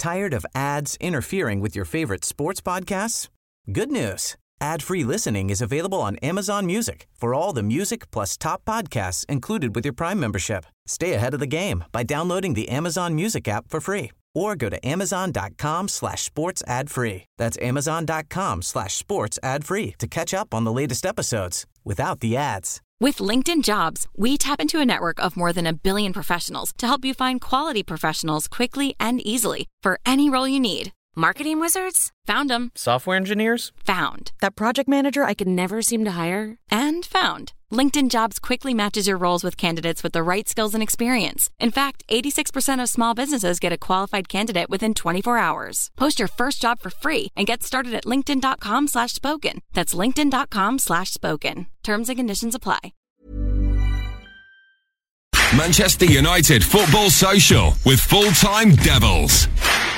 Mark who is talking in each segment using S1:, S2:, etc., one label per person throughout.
S1: Tired of ads interfering with your favorite sports podcasts? Good news. Ad-free listening is available on Amazon Music for all the music plus top podcasts included with your Prime membership. Stay ahead of the game by downloading the Amazon Music app for free or go to amazon.com/sports ad free. That's amazon.com/sports ad free to catch up on the latest episodes without the ads.
S2: With LinkedIn Jobs, we tap into a network of more than 1 billion professionals to help you find quality professionals quickly and easily for any role you need. Marketing wizards? Found them.
S3: Software engineers?
S2: Found. That project manager I could never seem to hire? And found. LinkedIn Jobs quickly matches your roles with candidates with the right skills and experience. In fact, 86% of small businesses get a qualified candidate within 24 hours. Post your first job for free and get started at linkedin.com/spoken. That's linkedin.com/spoken. Terms and conditions apply.
S4: Manchester United Football Social with Full-Time Devils.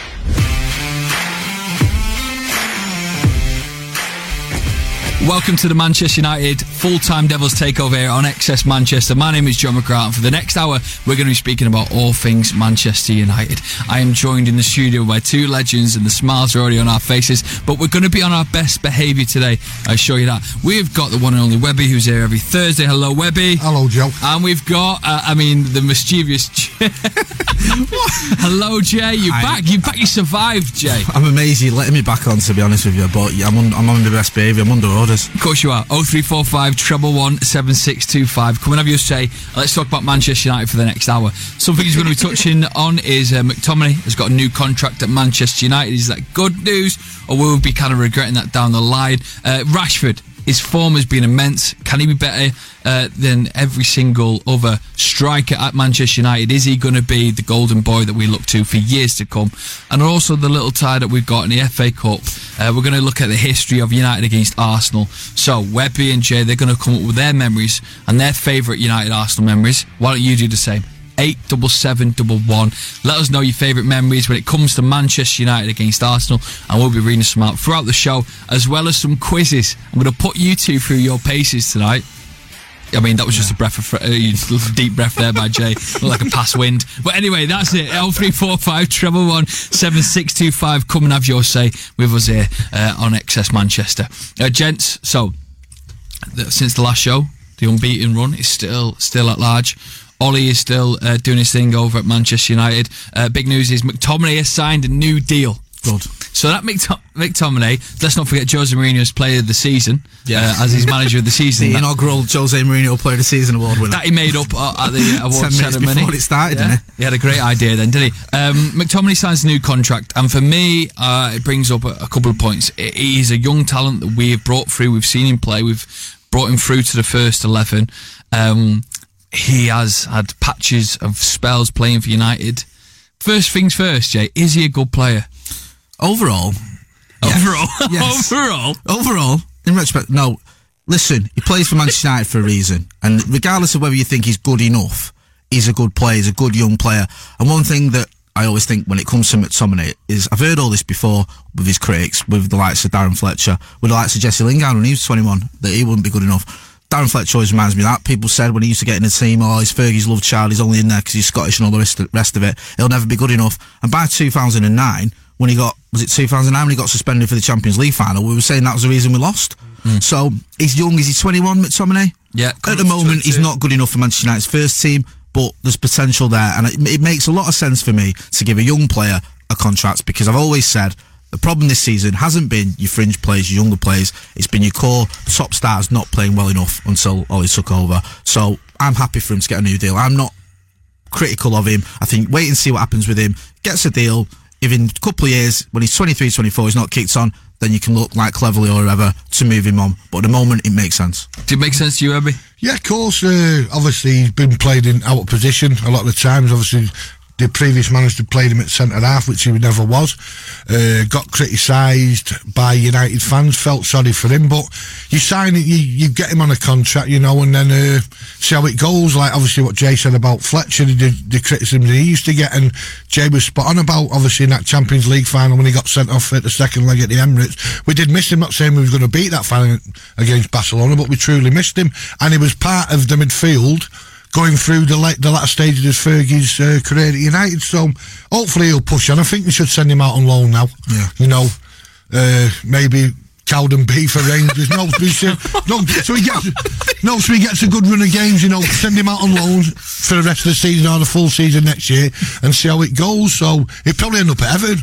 S5: Welcome to the Manchester United Full-Time Devils takeover here on XS Manchester. My name is John McGrath, and for the next hour we're going to be speaking about all things Manchester United. I am joined in the studio by two legends, and the smiles are already on our faces, but we're going to be on our best behaviour today, I assure you that. We've got the one and only Webby, who's here every Thursday. Hello, Webby.
S6: Hello, Joe.
S5: And we've got, the mischievous Hello, Jay. You're back. You survived, Jay.
S6: I'm amazed you're letting me back on, to be honest with you, but I'm on the best behaviour. I'm under orders.
S5: Of course you are. 0345 111 7625. Come and have your say. Let's talk about Manchester United for the next hour. Something he's going to be touching on is McTominay has got a new contract at Manchester United. Is that good news, or will we be kind of regretting that down the line? Rashford, his form has been immense. Can he be better than every single other striker at Manchester United? Is he going to be the golden boy that we look to for years to come? And also the little tie that we've got in the FA Cup. We're going to look at the history of United against Arsenal. So Webby and Jay, they're going to come up with their memories and their favourite United Arsenal memories. Why don't you do the same? 87711. Let us know your favourite memories when it comes to Manchester United against Arsenal, and we'll be reading some out throughout the show, as well as some quizzes. I'm going to put you two through your paces tonight. I mean, that was just a breath of deep breath there by Jay, like a past wind. But anyway, that's it. L345 111 7625. Come and have your say with us here on XS Manchester, gents. So since the last show, the unbeaten run is still at large. Ollie is still doing his thing over at Manchester United. Big news is McTominay has signed a new deal.
S6: Good.
S5: So that McTominay, let's not forget Jose Mourinho's player of the season, as his manager of the season.
S6: The inaugural Jose Mourinho player of the season award winner.
S5: That he made up at the award
S6: 10 minutes
S5: ceremony.
S6: before it started, didn't he?
S5: He had a great idea then, didn't he? McTominay signs a new contract, and for me, it brings up a couple of points. He's a young talent that we have brought through. We've seen him play. We've brought him through to the first 11. He has had patches of spells playing for United. First things first, Jay, is he a good player?
S6: Overall, yes. Overall, in retrospect, no. Listen, he plays for Manchester United for a reason, and regardless of whether you think he's good enough, he's a good player, he's a good young player. And one thing that I always think when it comes to McTominay is, I've heard all this before with his critics, with the likes of Darren Fletcher, with the likes of Jesse Lingard when he was 21, that he wouldn't be good enough. Darren Fletcher always reminds me of that. People said when he used to get in the team, he's Fergie's love child, he's only in there because he's Scottish and all the rest of it. He'll never be good enough. And by 2009, when he got, was it 2009 when he got suspended for the Champions League final, we were saying that was the reason we lost. So, he's young, is he 21, McTominay?
S5: Yeah.
S6: At the moment, he's not good enough for Manchester United's first team, but there's potential there, and it makes a lot of sense for me to give a young player a contract, because I've always said, the problem this season hasn't been your fringe players, your younger players. It's been your core top stars not playing well enough until Ollie took over. So I'm happy for him to get a new deal. I'm not critical of him. I think wait and see what happens with him. Gets a deal. If in a couple of years, when he's 23, 24, he's not kicked on, then you can look like Cleverley or whoever to move him on. But at the moment, it makes sense.
S5: Did it make sense to you, Abby?
S7: Yeah, of course. Obviously, he's been played in out of position a lot of the times. Obviously, the previous manager played him at centre-half, which he never was. Got criticised by United fans, felt sorry for him, but you sign it, you get him on a contract, and then see how it goes. Like, obviously, what Jay said about Fletcher, the criticism that he used to get, and Jay was spot on about, obviously, in that Champions League final when he got sent off at the second leg at the Emirates. We did miss him, not saying we were going to beat that final against Barcelona, but we truly missed him, and he was part of the midfield going through the latter stages of Fergie's career at United. So hopefully he'll push on. I think we should send him out on loan now.
S6: Yeah.
S7: You know, maybe Cowden beef for Rangers. So he gets a good run of games. You know, send him out on loan for the rest of the season or the full season next year and see how it goes. So he'll probably end up at Everton.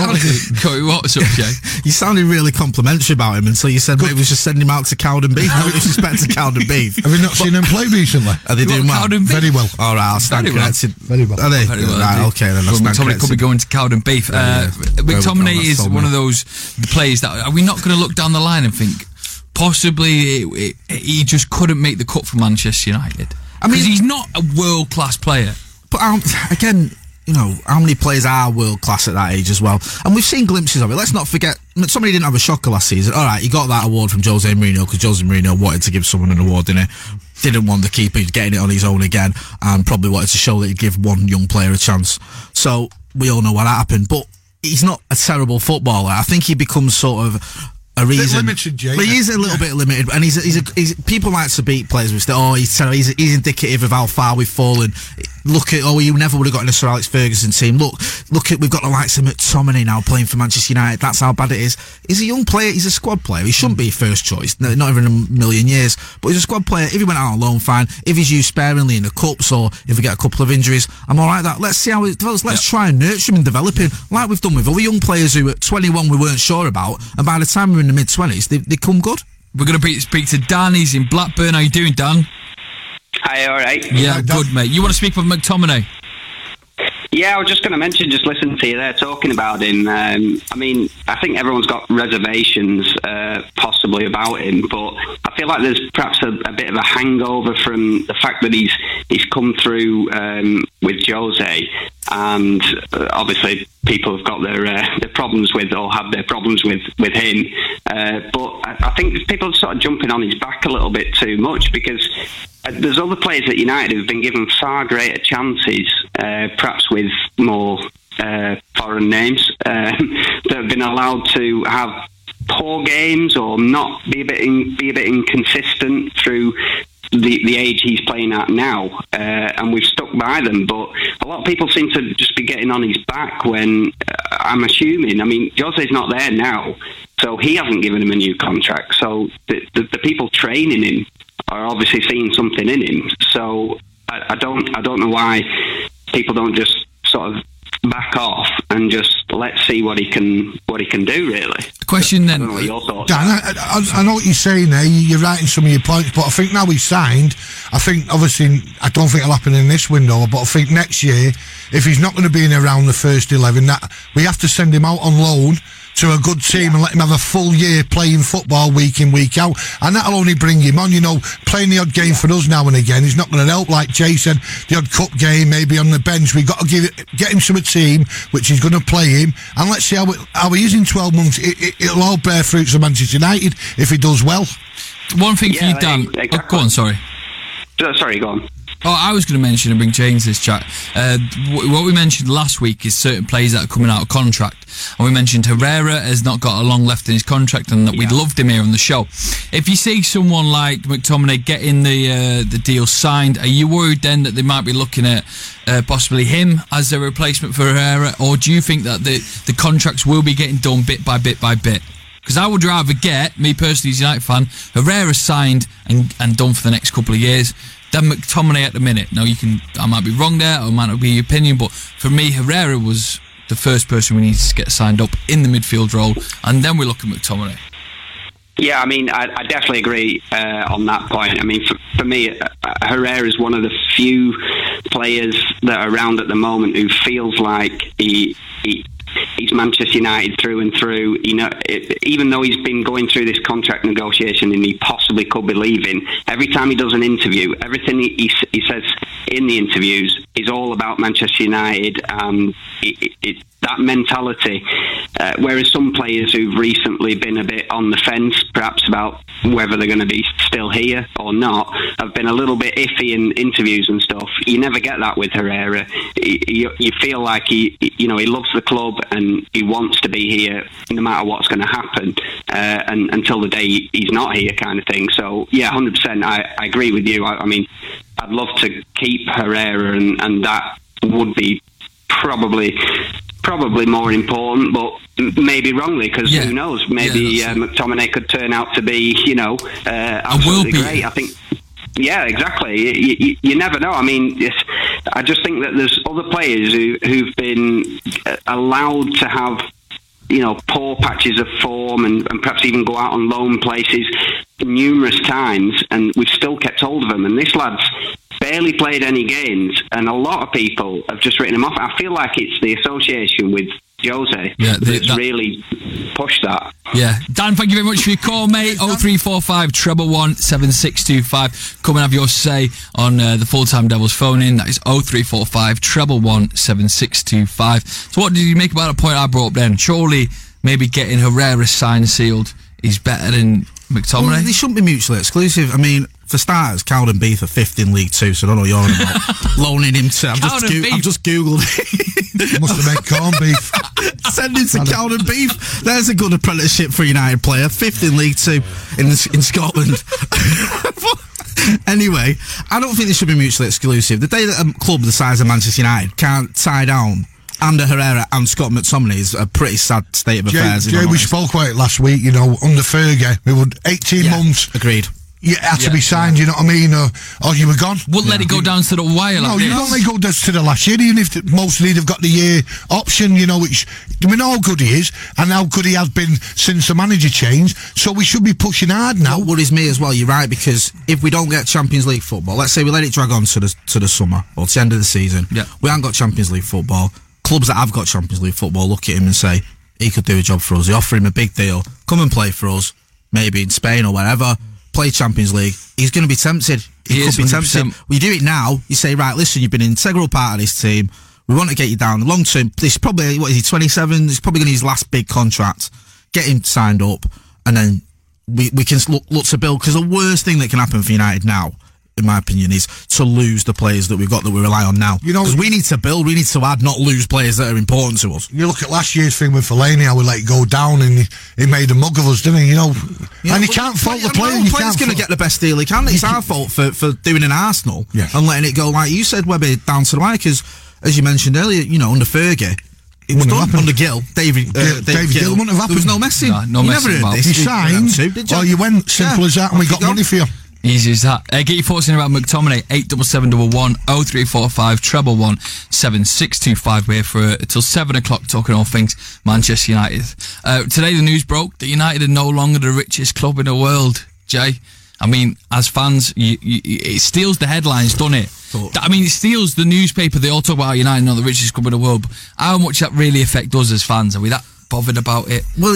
S5: What's up, Jay?
S6: You sounded really complimentary about him until you said maybe we should send him out to Cowden beef. No disrespect to Cowden beef.
S7: Have you not seen them play recently?
S6: Are they doing well?
S7: Very well.
S6: All right, I'll stand corrected.
S7: Very well.
S6: Are they?
S5: Very well.
S6: Right, okay, then I'll stand
S5: McTominay
S6: corrected.
S5: could be going to Cowden beef. McTominay is one of those players that are we not going to look down the line and think possibly he just couldn't make the cut for Manchester United? I mean, he's not a world-class player.
S6: But again, you know, how many players are world-class at that age as well? And we've seen glimpses of it. Let's not forget, somebody didn't have a shocker last season. All right, he got that award from Jose Mourinho because Jose Mourinho wanted to give someone an award, didn't he? Didn't want the keeper getting it on his own again, and probably wanted to show that he'd give one young player a chance. So we all know what happened. But he's not a terrible footballer. I think he becomes sort of a reason.
S7: Limited, Jay.
S6: But he is a little bit limited, and he's people like to beat players with he's terrible. He's indicative of how far we've fallen. Look at you never would have got in a Sir Alex Ferguson team. Look at we've got the likes of McTominay now playing for Manchester United. That's how bad it is. He's a young player. He's a squad player. He shouldn't be first choice. No, not even a million years. But he's a squad player. If he went out on loan, fine. If he's used sparingly in the cups or if we get a couple of injuries, I'm all right. Let's see how it develops. Let's try and nurture him and develop him like we've done with other young players who at 21 we weren't sure about, and by the time we're in the mid-20s, they come good.
S5: We're going to speak to Dan. He's in Blackburn. How you doing, Dan?
S3: Hi, all right.
S5: Yeah, good, mate. You want to speak with McTominay?
S3: Yeah, I was just going to mention, just listen to you there talking about him. I mean, I think everyone's got reservations possibly about him, but I feel like there's perhaps a bit of a hangover from the fact that he's come through with Jose, and obviously people have got their problems with, or have their problems with him. But I think people are sort of jumping on his back a little bit too much, because there's other players at United who've been given far greater chances, perhaps with more foreign names, that have been allowed to have poor games or not be a bit inconsistent through the age he's playing at now, and we've stuck by them. But a lot of people seem to just be getting on his back when I'm assuming, I mean, Jose's not there now, so he hasn't given him a new contract. So the people training him are obviously seeing something in him. So I don't know why people don't just sort of back off and just let's see what he can do, really.
S5: Question then.
S3: I don't know what your thoughts
S7: Dan, I know what you're saying there. You're right in some of your points, but I think now he's signed, I think obviously I don't think it'll happen in this window, but I think next year, if he's not going to be in around the first 11, that we have to send him out on loan to a good team and let him have a full year playing football week in, week out, and that'll only bring him on. You know, playing the odd game for us now and again is not going to help. Like Jay said, the odd cup game, maybe on the bench, we've got to get him to a team which is going to play him, and let's see how he is in 12 months. It'll all bear fruits for Manchester United if he does well.
S5: One thing for you, Dan.
S3: Exactly.
S5: Oh, go on, sorry.
S3: Sorry, go on.
S5: Oh, I was going to mention and bring James this chat. What we mentioned last week is certain players that are coming out of contract. And we mentioned Herrera has not got a long left in his contract, and that we loved him here on the show. If you see someone like McTominay getting the deal signed, are you worried then that they might be looking at possibly him as a replacement for Herrera? Or do you think that the contracts will be getting done bit by bit by bit? Because I would rather get, me personally as a United fan, Herrera signed and done for the next couple of years than McTominay at the minute. Now, I might be wrong there, or it might not be your opinion, but for me, Herrera was the first person we need to get signed up in the midfield role, and then we look at McTominay.
S3: Yeah, I mean, I definitely agree on that point. I mean, for me, Herrera is one of the few players that are around at the moment who feels like he's Manchester United through and through. You know, even though he's been going through this contract negotiation and he possibly could be leaving, every time he does an interview, everything he says in the interviews is all about Manchester United. that mentality. Whereas some players who've recently been a bit on the fence, perhaps about whether they're going to be still here or not, have been a little bit iffy in interviews and stuff. You never get that with Herrera. You feel like he loves the club and he wants to be here no matter what's going to happen, and until the day he's not here, kind of thing. So yeah, 100%. I agree with you. I mean, I'd love to keep Herrera, and that would be probably more important, but maybe wrongly, because who knows? Maybe McTominay could turn out to be, absolutely great. I think. Yeah, exactly. You never know. I mean, I just think that there's other players who've been allowed to have, poor patches of form and perhaps even go out on loan places numerous times, and we've still kept hold of them. And this lad's barely played any games, and a lot of people have just written him off. I feel like it's the association with Jose that's really pushed that.
S5: Yeah. Dan, thank you very much for your call, mate. 0345 111 7625. Come and have your say on the Full-Time Devils phone in. That is 0345 111 7625. So what did you make about a point I brought up then? Surely maybe getting Herrera signed sealed is better than McTominay?
S6: Well, they shouldn't be mutually exclusive. I mean, for starters, Cowden Beef are 5th in League 2, so I don't know what you're on about. Loaning him to... I've just Googled it.
S7: Must have made corned beef.
S6: Send him to Cowden Beef. There's a good apprenticeship for a United player. 5th in League 2 in Scotland. Anyway, I don't think they should be mutually exclusive. The day that a club the size of Manchester United can't tie down Ander Herrera and Scott McTominay is a pretty sad state of affairs.
S7: Jay, we spoke about it last week, under Fergie, we would 18 months.
S6: Agreed.
S7: You had to be signed, you know what I mean? Or you were gone.
S5: Wouldn't let it go down to the wire.
S7: No, you don't let it go down to the last year, even if most of these have got the year option, which, we know how good he is and how good he has been since the manager changed, so we should be pushing hard now.
S6: What worries me as well, you're right, because if we don't get Champions League football, let's say we let it drag on to the summer, or to the end of the season, we haven't got Champions League football. Clubs that have got Champions League football look at him and say, he could do a job for us. They offer him a big deal, come and play for us, maybe in Spain or wherever, play Champions League. He's going to be tempted. He could be 100%. Tempted. Well, you do it now, you say, right, listen, you've been an integral part of this team, we want to get you down. Long term, this probably, 27? He's probably going to use his last big contract. Get him signed up, and then we can look to build, because the worst thing that can happen for United now, in my opinion, is to lose the players that we've got that we rely on now. Because we need to build, we need to add, not lose players that are important to us.
S7: You look at last year's thing with Fellaini, how we let it go down, and he made a mug of us, didn't he? And you can't fault the player.
S6: The player's going to get the best deal he can. It's our fault for doing an Arsenal and letting it go, like you said, Webby, down to the wire, because, as you mentioned earlier, under Fergie, it was done under Gill. David Gill
S7: wouldn't have happened.
S6: There was no messing.
S5: No
S6: you
S5: messing
S6: never heard this.
S7: You signed, or you went, simple as that, and we got money for you.
S5: Easy as that. Get your thoughts in about McTominay. 87711 0345 111 7625. We're here for till 7 o'clock talking all things Manchester United. Today the news broke that United are no longer the richest club in the world. Jay, I mean, as fans, it steals the headlines, doesn't it? I mean, it steals the newspaper. They all talk about United not the richest club in the world. But how much that really affect us as fans? Are we that bothered about it?
S6: Well,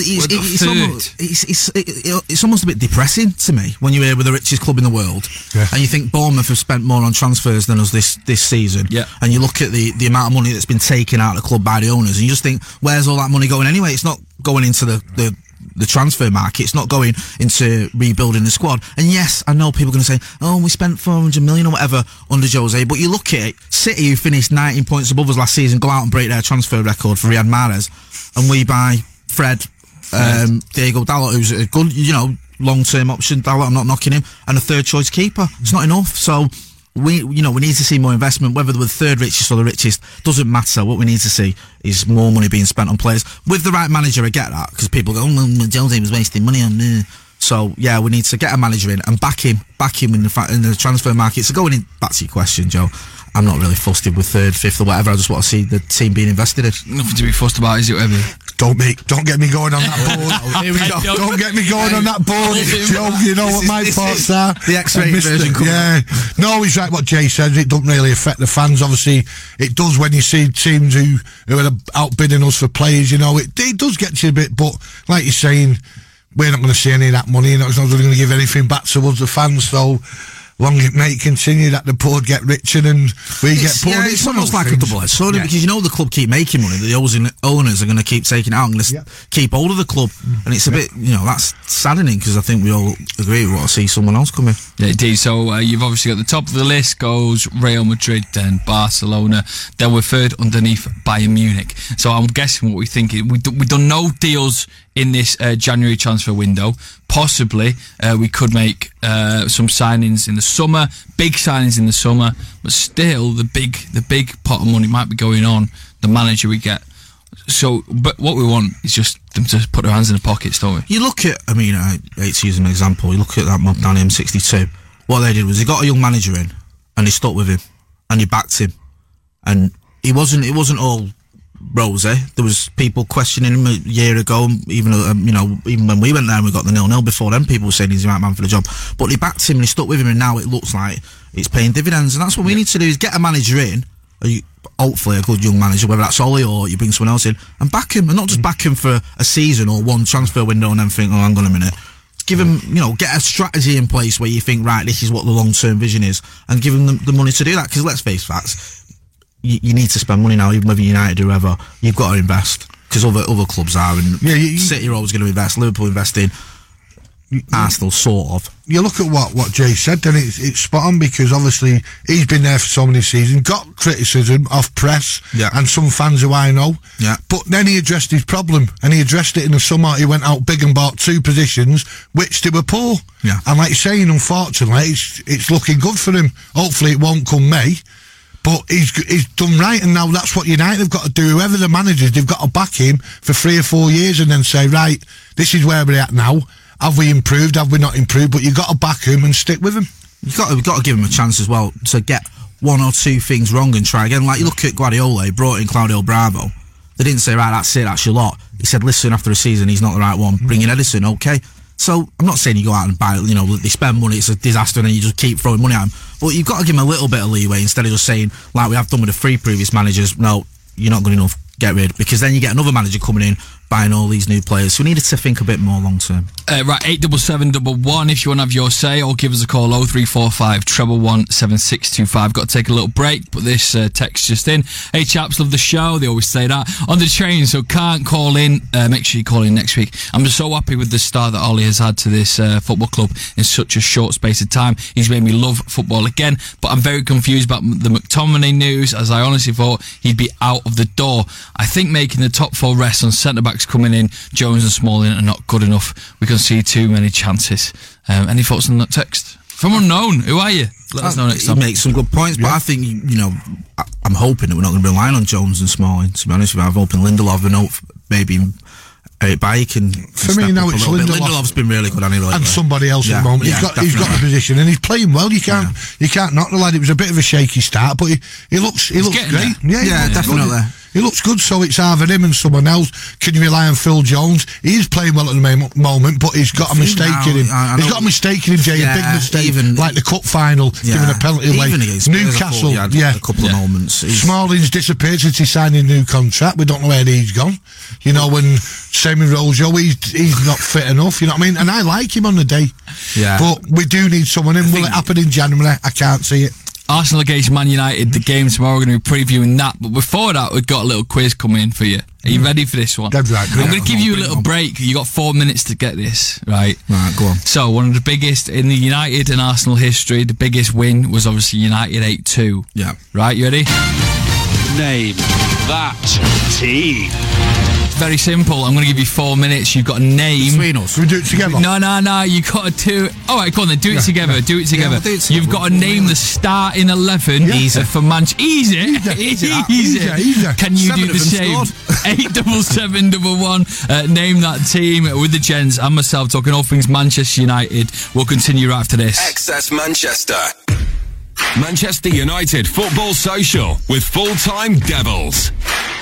S6: it's almost a bit depressing to me when you hear we're the richest club in the world, and you think Bournemouth have spent more on transfers than us this season, and you look at the amount of money that's been taken out of the club by the owners, and you just think, where's all that money going anyway? It's not going into the transfer market. It's not going into rebuilding the squad. And yes, I know people are going to say, we spent 400 million or whatever under Jose, but you look at it, City, who finished 19 points above us last season, go out and break their transfer record for Riyad Mahrez, and we buy Fred, Diego Dalot, who's a good, long-term option. Dalot, I'm not knocking him, and a third choice keeper. It's not enough. So we need to see more investment. Whether we're the third richest or the richest doesn't matter. What we need to see is more money being spent on players with the right manager. I get that, because people go, Jose was wasting money on me. So yeah, we need to get a manager in and back him in the transfer market. So going in back to your question, Joe, I'm not really fussed with third, fifth or whatever. I just want to see the team being invested in.
S5: Nothing to be fussed about, is it, Webby?
S7: Don't get me going on that board. Here we go. Don't get me going on that board, Joe. You know what my thoughts are.
S6: The X-rated version.
S7: Yeah. No, it's like what Jay says. It doesn't really affect the fans. Obviously, it does when you see teams who are outbidding us for players. It does get to you a bit. But like you're saying, we're not going to see any of that money. It's not going to give anything back to us, the fans. So long it may continue that the poor get richer and we get poor.
S6: Yeah, it's almost like a double-edged sword because you know the club keep making money. The owners are going to keep taking it out and keep hold of the club, and it's a bit, that's saddening because I think we all agree we want to see someone else come in.
S5: Yeah, indeed. So you've obviously got the top of the list goes Real Madrid, then Barcelona, then we're third underneath Bayern Munich. So I'm guessing what we think is we've done no deals in this January transfer window. Possibly we could make some signings in the summer, big signings in the summer, but still the big pot of money might be going on the manager we get. So, but what we want is just them to put their hands in the pockets, don't we?
S6: You look at, I hate to use an example, you look at that mob down M62. What they did was they got a young manager in and they stuck with him and he backed him, and it wasn't all rosy. There was people questioning him a year ago, even when we went there and we got the 0-0 before then, people were saying he's the right man for the job, but they backed him and he stuck with him, and now it looks like it's paying dividends, and that's what we need to do, is get a manager in, hopefully a good young manager, whether that's Ollie or you bring someone else in, and back him, and not just back him for a season or one transfer window and then think, hang on a minute. Give him, get a strategy in place where you think, right, this is what the long-term vision is, and give him the money to do that, because let's face facts, you need to spend money now, even whether United or whoever, you've got to invest, because other clubs are, and City are always going to invest, Liverpool investing, Arsenal sort of.
S7: You look at what Jay said, then it's spot on, because obviously he's been there for so many seasons, got criticism off press and some fans who I know, but then he addressed his problem, and he addressed it in the summer. He went out big and bought 2 positions which they were poor, and like you're saying, unfortunately it's looking good for him. Hopefully it won't come May, but he's done right, and now that's what United have got to do. Whoever the managers, they've got to back him for 3 or 4 years and then say, right, this is where we're at now. Have we improved? Have we not improved? But you've got to back him and stick with him.
S6: We've got to give him a chance as well to get 1 or 2 things wrong and try again. Like you look at Guardiola, he brought in Claudio Bravo. They didn't say, right, that's it, that's your lot. He said, listen, after a season, he's not the right one. Bring in Edison, okay? So I'm not saying you go out and buy, they spend money, it's a disaster, and then you just keep throwing money at them. But you've got to give him a little bit of leeway instead of just saying, like we have done with the 3 previous managers, no, you're not good enough, get rid. Because then you get another manager coming in, buying all these new players. So we needed to think a bit more long term.
S5: Right, 87711 if you want to have your say, or give us a call 0345 111 7625. Got to take a little break, but this text just in. Hey chaps, love the show. They always say that. On the train, so can't call in. Make sure you call in next week. I'm just so happy with the start that Ollie has had to this football club in such a short space of time. He's made me love football again, but I'm very confused about the McTominay news, as I honestly thought he'd be out of the door. I think making the top 4 rests on centre-backs coming in, Jones and Smalling, are not good enough. We can see too many chances. Any thoughts on that text? From Unknown, who are you? Let us know next time.
S6: He makes some good points, but I think, I'm hoping that we're not going to be relying on Jones and Smalling, to be honest with you. I'm hoping Lindelof and maybe Eric Bailly can
S7: for me now it's
S6: Lindelof's been really good anyway,
S7: and somebody else at the moment. He's got a position and he's playing well. You can't knock the lad. It was a bit of a shaky start, but he looks great.
S6: Yeah, definitely.
S7: He looks good, so it's either him and someone else. Can you rely on Phil Jones? He is playing well at the moment, but he's got a mistake in him. He's got a mistake in him, Jay, a big mistake, like the cup final, giving a penalty away. Newcastle,
S6: a couple of moments.
S7: Smalling's disappeared since he signed a new contract. We don't know where he's gone. When Sammy Rojo, he's not fit enough, you know what I mean? And I like him on the day. Yeah. But we do need someone in. Will it happen in January? I can't see it.
S5: Arsenal against Man United, the game tomorrow. We're going to be previewing that. But before that, we've got a little quiz coming in for you. Are you ready for this one?
S7: That's right.
S5: I'm going to give you a little break. You got 4 minutes to get this, right?
S6: Right, go on.
S5: So, one of the biggest in the United and Arsenal history, the biggest win was obviously United 8-2.
S6: Yeah.
S5: Right, you ready?
S8: Name that team.
S5: Very simple. I'm going to give you 4 minutes. You've got to name.
S6: Between us.
S7: We do it together.
S5: No. You got to do. All right, go on then. Do it together.
S6: Yeah.
S5: Do it together.
S6: We'll do it together.
S5: You've got to name the starting 11 for Manchester. Easy. Can you do the same? 87711. Name that team with the gents and myself talking all things Manchester United. We'll continue right after this.
S4: Access Manchester. Manchester United Football Social with Full-Time Devils.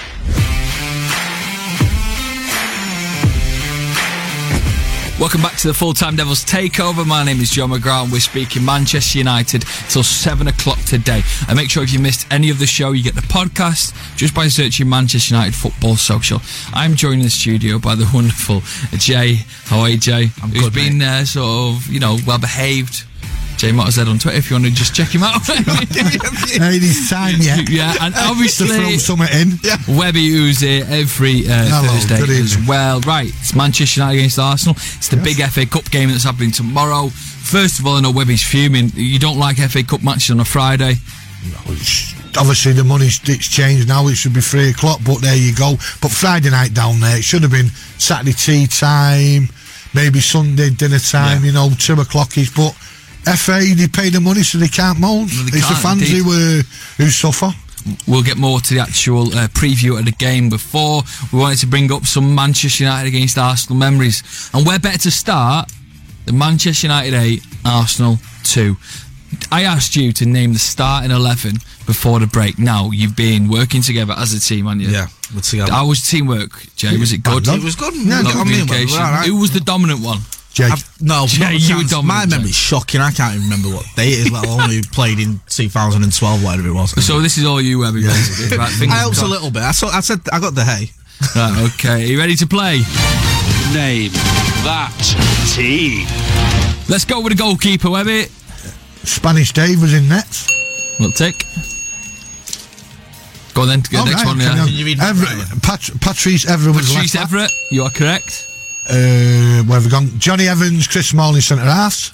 S5: Welcome back to the Full-Time Devils Takeover. My name is Joe McGrath and we're speaking Manchester United till 7 o'clock today. And make sure if you missed any of the show, you get the podcast just by searching Manchester United Football Social. I'm joined in the studio by the wonderful Jay. How are you, Jay?
S6: I'm
S5: Who's
S6: good,
S5: been sort of, well behaved. Jay Mottershead on Twitter if you want to just check him out.
S7: Ain't his time yet.
S5: Yeah, and obviously
S7: to throw something in.
S5: Yeah. Webby, who's here every Thursday as well. Right, it's Manchester United against Arsenal. It's the big FA Cup game that's happening tomorrow. First of all, I know Webby's fuming. You don't like FA Cup matches on a Friday?
S7: No, obviously the money's changed now. It should be 3 o'clock, but there you go. But Friday night down there, it should have been Saturday tea time, maybe Sunday dinner time, 2 o'clock-ish, but FA, they pay the money so they can't moan. It's the fans who suffer.
S5: We'll get more to the actual preview of the game. Before, we wanted to bring up some Manchester United against Arsenal memories. And where better to start than Manchester United 8, Arsenal 2. I asked you to name the starting 11 before the break. Now, you've been working together as a team, haven't you?
S6: Yeah, we're together.
S5: How was teamwork, Jay? Was it good?
S6: It was good.
S5: Yeah, communication.
S6: Right.
S5: Who was the dominant one?
S7: Jay.
S6: Jay,
S5: you were dominant.
S6: My memory's shocking. I can't even remember what day it is, let alone who played in 2012, whatever it was.
S5: So this is all you, Webby, basically. Right,
S6: I helped a little bit. I said I got the hay.
S5: Right, okay. Are you ready to play?
S8: Name that team.
S5: Let's go with the goalkeeper, Webby.
S7: Spanish Dave was in nets.
S5: We'll take. Go on then, to get the next one.
S7: Patrice Evra was
S5: Patrice Everett, you are correct.
S7: Where have we gone? Johnny Evans, Chris Smalling centre halves.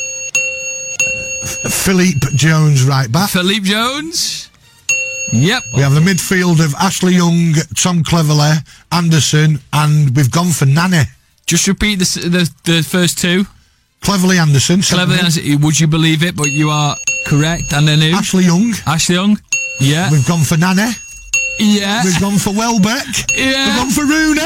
S7: Philippe Jones right back.
S5: Philippe Jones. Yep.
S7: We have the midfield of Ashley Young, Tom Cleverley, Anderson, and we've gone for Nani.
S5: Just repeat the first two.
S7: Cleverley Anderson.
S5: Cleverley Anderson. Would you believe it? But you are correct. And then who?
S7: Ashley Young.
S5: Ashley Young. Yeah.
S7: We've gone for Nani.
S5: Yeah.
S7: We've gone for Welbeck.
S5: Yeah.
S7: We've gone for Rooney.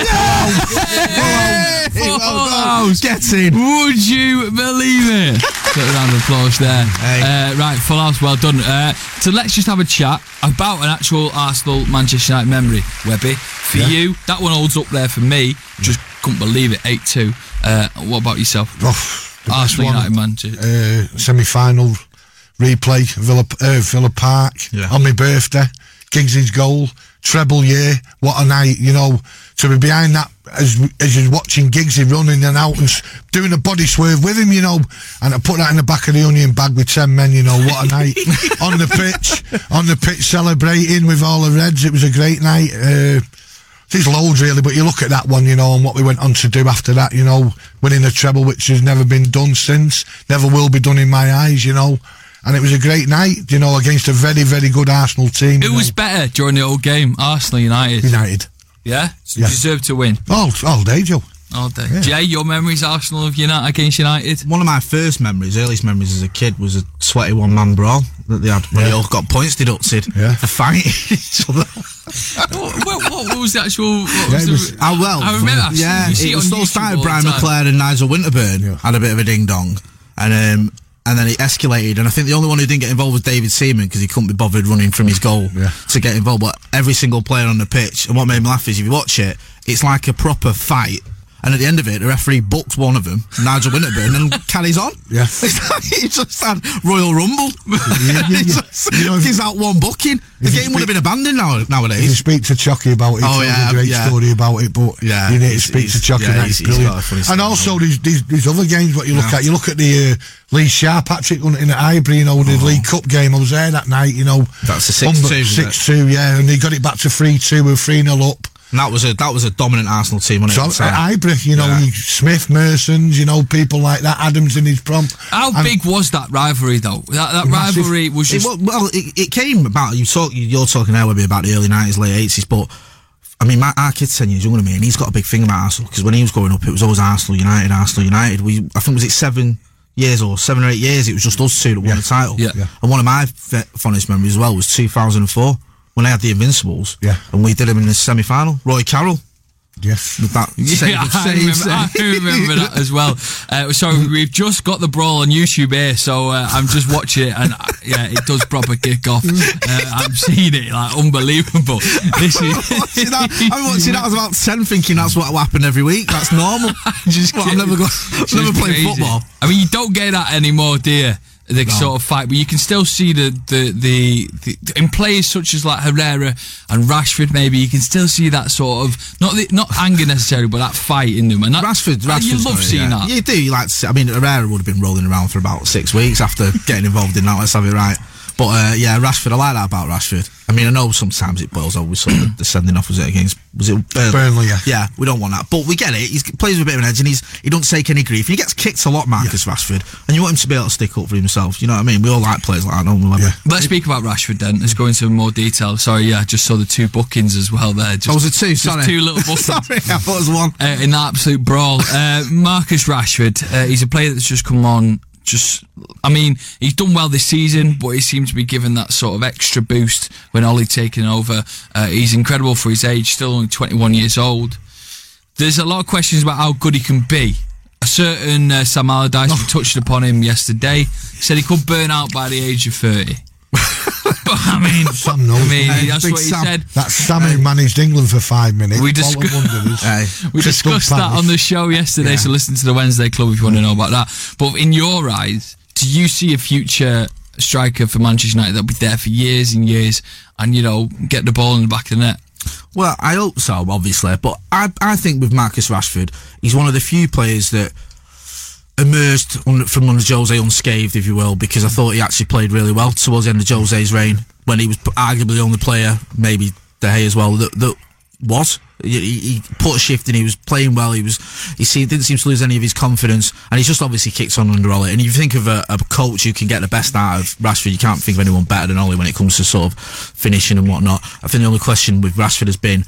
S6: Get in.
S5: Would you believe it? Put a round of applause there.
S6: Hey.
S5: Right, full house, well done. So let's just have a chat about an actual Arsenal Manchester United memory, Webby. For you, that one holds up there for me. Just couldn't believe it, 8-2. What about yourself? Arsenal United Manchester.
S7: Semi-final replay, Villa Park, on my birthday. Giggs' goal, treble year, what a night, to be behind that as you're watching Giggsy running and out and doing a body swerve with him, and I put that in the back of the onion bag with 10 men, what a night. on the pitch celebrating with all the Reds. It was a great night. There's loads really, but you look at that one, and what we went on to do after that, winning the treble, which has never been done since, never will be done in my eyes, And it was a great night, against a very, very good Arsenal team.
S5: Who was better during the whole game? Arsenal, United?
S7: United.
S5: Yeah? So deserved to win?
S7: All day, Joe.
S5: All day. Yeah. Jay, your memories, Arsenal of United against United?
S6: One of my earliest memories as a kid was a sweaty one-man brawl that they had when they all got points deducted for fighting each other.
S5: what was the actual...
S6: I
S5: remember.
S6: It was all started. Brian McClare and Nigel Winterburn had a bit of a ding-dong. And then it escalated, and I think the only one who didn't get involved was David Seaman because he couldn't be bothered running from his goal to get involved. But every single player on the pitch, and what made me laugh is if you watch it, it's like a proper fight. And at the end of it, the referee books one of them, Nigel Winterburn, and carries on.
S7: Yeah.
S6: He just had Royal Rumble. He's out one booking. The game would have been abandoned nowadays.
S7: If you speak to Chucky about it, he tells a great story about it, but you need to speak to Chucky, that's brilliant. And also, these other games, what you look at, the Lee Sharp, Patrick Hunting at Highbury, the League Cup game, I was there that night,
S6: That's a 6-2.
S7: 6-2, and they got it back to 3-2, we were 3-0 up.
S6: And that was a dominant Arsenal team, wasn't it?
S7: So at Highbury, Smith, Mersons, people like that, Adams in his prompt.
S5: How big was that rivalry, though? That rivalry was just...
S6: It came about, you're talking now maybe about the early 90s, late 80s, but, I mean, our kid's 10 years younger than me, and he's got a big thing about Arsenal, because when he was growing up, it was always Arsenal United. I think, was it 7 years or 7 or 8 years, it was just us two that won the title.
S5: Yeah.
S6: And one of my fondest memories as well was 2004. When they had the Invincibles, and we did them in the semi-final. Roy Carroll,
S7: yes,
S5: I remember that as well. Sorry, we've just got the brawl on YouTube here, so I'm just watching it, and it does proper kick off. I'm seeing it, like, unbelievable. This is
S6: I'm watching that. I was about 10, thinking that's what happened every week. That's normal. I've never played football.
S5: I mean, you don't get that anymore, do you? the sort of fight, but you can still see the in players such as like Herrera and Rashford. Maybe you can still see that sort of not anger necessarily, but that fight in them. And that,
S6: Rashford,
S5: you love seeing that.
S6: You do. You like to see, I mean, Herrera would have been rolling around for about 6 weeks after getting involved in that. Let's have it right. But Rashford, I like that about Rashford. I mean, I know sometimes it boils over with sort of the sending off. Was it
S7: Burnley?
S6: Yeah, we don't want that, but we get it. He plays with a bit of an edge, and he don't take any grief. And he gets kicked a lot, Marcus Rashford, and you want him to be able to stick up for himself. You know what I mean? We all like players like that, don't we?
S5: Yeah. Let's speak about Rashford then. Let's go into more detail. Sorry, I just saw the 2 bookings as well there.
S6: Was it 2? Sorry,
S5: 2 little bookings.
S6: Sorry, I thought it was 1.
S5: In that absolute brawl, Marcus Rashford. He's a player that's just come on. He's done well this season, but he seems to be given that sort of extra boost when Ollie taking over. He's incredible for his age, still only 21 years old. There's a lot of questions about how good he can be. A certain Sam Allardyce, we touched upon him yesterday, said he could burn out by the age of 30. But
S7: Sam knows.
S5: That's what he said.
S7: That's Sam who managed England for 5 minutes.
S5: We discussed that on the show yesterday, so listen to the Wednesday Club if you want to know about that. But in your eyes, do you see a future striker for Manchester United that'll be there for years and years and, get the ball in the back of the net?
S6: Well, I hope so, obviously. But I think with Marcus Rashford, he's one of the few players that emerged from under Jose unscathed, if you will, because I thought he actually played really well towards the end of Jose's reign, when he was arguably the only player, maybe De Gea as well, that was. He put a shift in, he was playing well, didn't seem to lose any of his confidence, and he's just obviously kicked on under Ollie. And if you think of a coach who can get the best out of Rashford, you can't think of anyone better than Ollie when it comes to sort of finishing and whatnot. I think the only question with Rashford has been,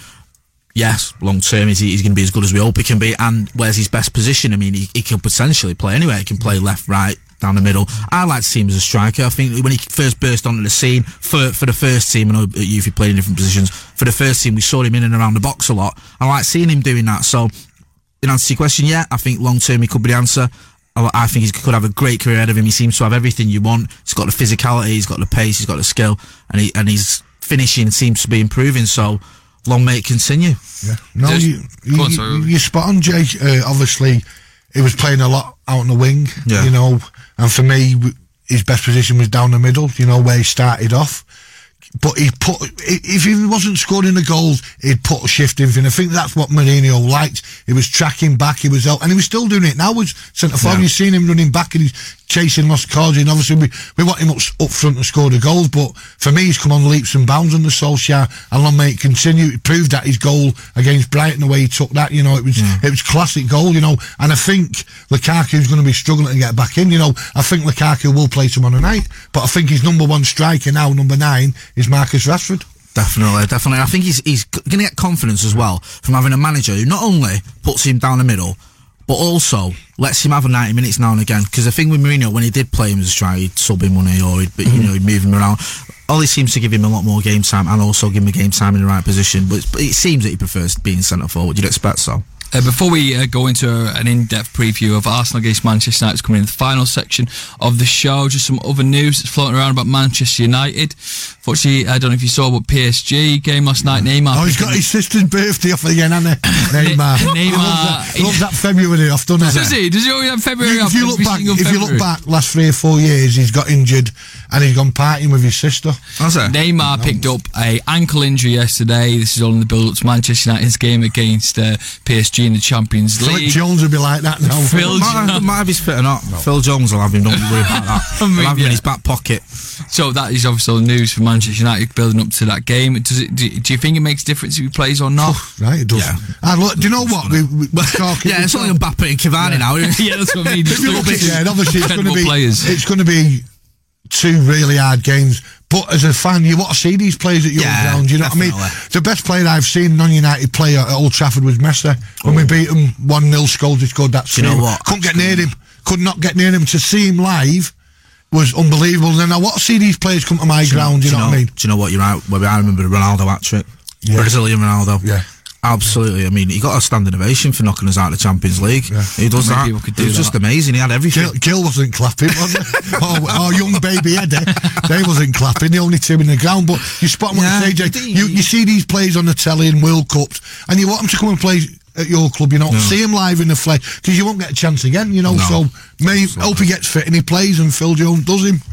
S6: yes, long term, he's going to be as good as we hope he can be, and where's his best position? I mean, he can potentially play anywhere. He can play left, right, down the middle. I like to see him as a striker. I think when he first burst onto the scene, for the first team, I know at youth he played in different positions, for the first team we saw him in and around the box a lot. I like seeing him doing that. So, in answer to your question, I think long term he could be the answer. I think he could have a great career ahead of him. He seems to have everything you want. He's got the physicality, he's got the pace, he's got the skill, and his finishing seems to be improving. So, long may it continue.
S7: Yeah. No, you're spot on, Jay. Obviously, he was playing a lot out on the wing, and for me, his best position was down the middle, where he started off. But if he wasn't scoring the goals, he'd put a shift in. And I think that's what Mourinho liked. He was tracking back, he was out, and he was still doing it now with centre forward. You've seen him running back and he's chasing lost causes, and obviously we want him up front to score the goals, but for me he's come on leaps and bounds under Solskjaer, and long may it continue. He proved that his goal against Brighton, the way he took that, it was classic goal, and I think Lukaku's going to be struggling to get back in. I think Lukaku will play tomorrow night, but I think his number 1 striker now, number 9, is Marcus Rashford.
S6: Definitely. I think he's going to get confidence as well from having a manager who not only puts him down the middle, but also lets him have a 90 minutes now and again. Because the thing with Mourinho, when he did play him as a striker, he'd sub him money, or he'd move him around. Ollie seems to give him a lot more game time, and also give him a game time in the right position. But it seems that he prefers being centre forward. You'd expect so.
S5: Before we go into an in-depth preview of Arsenal against Manchester United, coming in the final section of the show, just some other news that's floating around about Manchester United. Fortunately, I don't know if you saw, but PSG game last night, Neymar.
S7: Oh, he's got his sister's birthday off again, hasn't he? Neymar. He loves that February off, doesn't he?
S5: Does he? Does he always have February off?
S7: If you look back, last 3 or 4 years, he's got injured and he's gone partying with his sister.
S5: Neymar picked up a ankle injury yesterday. This is all in the build-up to Manchester United's game against PSG in the Champions League.
S7: Phil Jones will be like that now.
S6: Might have his fit or not. Phil Jones will have him, don't worry about that. He'll have him in his back pocket.
S5: So that is obviously the news for Manchester United building up to that game. Do you think it makes a difference if he plays or not?
S7: Right, it does. Yeah. And look, do you know what? We're talking.
S6: It's only Mbappe and Cavani now.
S5: Yeah, that's what I mean.
S7: And obviously it's going to be 2 really hard games. But as a fan, you want to see these players at your ground. You know what I mean? The best player I've seen non-United play at Old Trafford was Messi. When we beat him 1-0, Scholes scored that.
S6: Do you know what?
S7: Couldn't get near him. Could not get near him. To see him live was unbelievable. And then I want to see these players come to my ground. You know what I mean?
S6: Do you know what? You're right. Well, I remember the Ronaldo hat-trick. Yeah. Brazilian Ronaldo.
S7: Yeah.
S6: Absolutely. I mean, he got a standing ovation for knocking us out of the Champions League. Yeah. He does that. It was just amazing. He had everything.
S7: Gil wasn't clapping, was he? or young baby Eddie. They wasn't clapping. The only 2 in the ground. But you spot what you say, Jay. You see these players on the telly in World Cups, and you want them to come and play at your club, you know, see him live in the flesh, because you won't get a chance again, you know. So hope he gets fit and he plays and Phil Jones does him.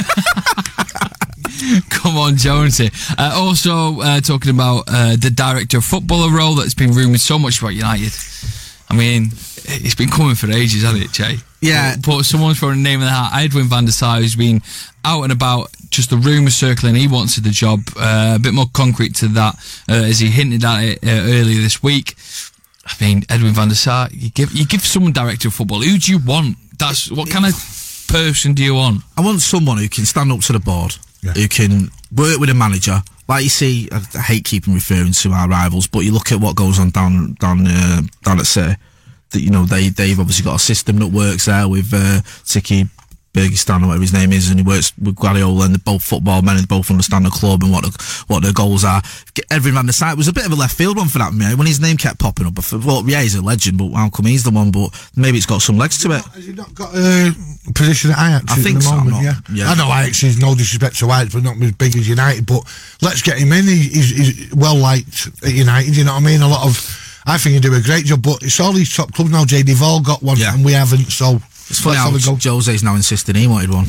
S5: Come on, Jonesy. Also, talking about the director of footballer role that's been rumoured so much about United. I mean, it's been coming for ages, hasn't it, Jay?
S6: Yeah.
S5: But someone's throwing a name in the hat. Edwin van der Sar, who's been out and about, just the rumours circling. He wanted the job. A bit more concrete to that, as he hinted at it earlier this week. I mean, Edwin van der Sar, you give someone director of football. Who do you want? That's what kind of person do you want?
S6: I want someone who can stand up to the board, who can work with a manager. Like you see, I hate keeping referring to our rivals, but you look at what goes on down at City. That, you know, they've obviously got a system that works there with Tiki Bergistan or whatever his name is, and he works with Guardiola, and they're both football men and both understand the club and what their goals are. Edwin van der Sar, it was a bit of a left field one for that, man. When his name kept popping up, I thought, well, yeah, he's a legend, but how come he's the one? But maybe it's got some legs to it.
S7: Has he not got a position at Ajax
S6: I think
S7: at the
S6: so,
S7: moment? Yeah. I know Ajax is, no disrespect to Ajax, but not as big as United, but let's get him in. He's well liked at United, you know what I mean? I think he'd do a great job, but it's all these top clubs now, Jay. They've all got one, and we haven't, so...
S6: It's funny how Jose's now insisting he wanted one.